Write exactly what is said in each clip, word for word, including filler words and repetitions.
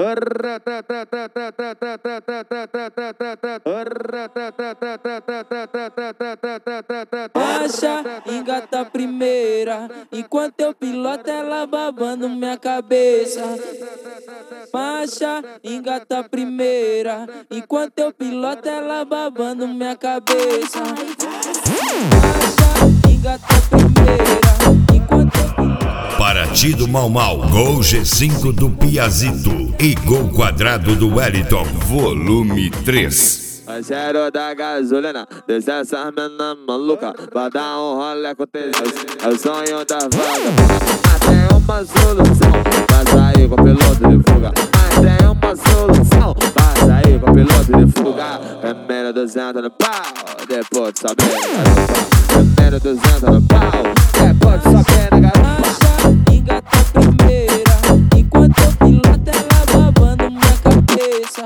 Acha, engata a primeira, enquanto eu piloto ela babando minha cabeça. Faixa, engata a primeira, enquanto eu piloto ela babando minha cabeça. Faixa, engata a primeira, enquanto eu piloto. Paraty do Mau Mau, Gol G cinco do Piazito e Gol Quadrado do Wellington, volume três. Parceiro da gasolina, desce essa mina maluca, vai dar um rolê com tesão. É o sonho da vaga, mas tem uma solução, vai sair com piloto de fuga. Mas tem uma solução, vai sair com piloto de fuga. Primeiro duzentos no pau, depois de saber na garupa. Primeiro duzentos no pau, depois de saber na garupa. Engata a primeira, enquanto eu piloto ela babando minha cabeça.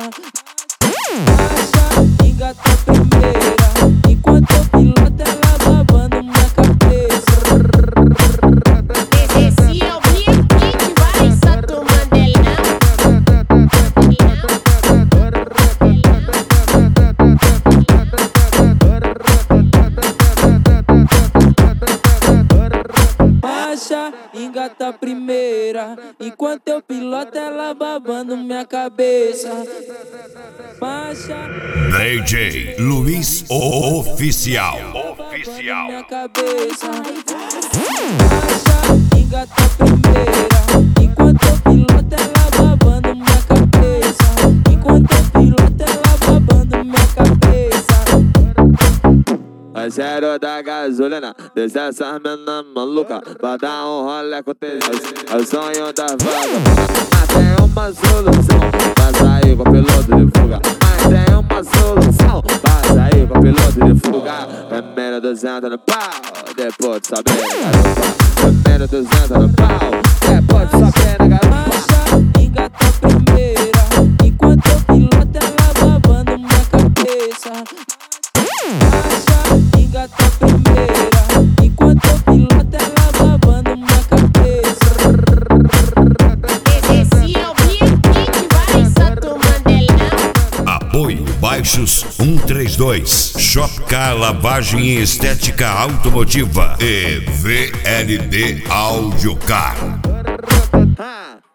Engata a primeira, enquanto eu piloto ela babando minha cabeça. Esse é o Big Kid, vai só tu Mandelão. Faixa, engata a primeira, enquanto eu piloto ela babando minha cabeça. Faixa, D J Luiz Oficial. Oficial. Minha cabeça. Faixa, engata a primeira, enquanto eu piloto ela babando minha cabeça. Enquanto eu piloto ela babando minha cabeça. Parceiro da gasolina, desce essa mina maluca, vai dar um rolê com tesão. É o sonho da vaga, mas tem uma solução, vai sair com piloto de fuga. Mas tem uma solução, vai sair com piloto de fuga. Primeiro duzentos no pau, depois de saber na garupa. Primeiro duzentos no pau, depois de saber na garupa. Faixa, engata a primeira, enquanto eu piloto ela babando minha cabeça. Faixa, engata a primeira, enquanto eu piloto ela babando minha cabeça. Esse é o Big Kid, vai só tu Mandelão. Apoio Baixos cento e trinta e dois, Shopcar Lavagem e Estética Automotiva e V L D Audiocar. Ah.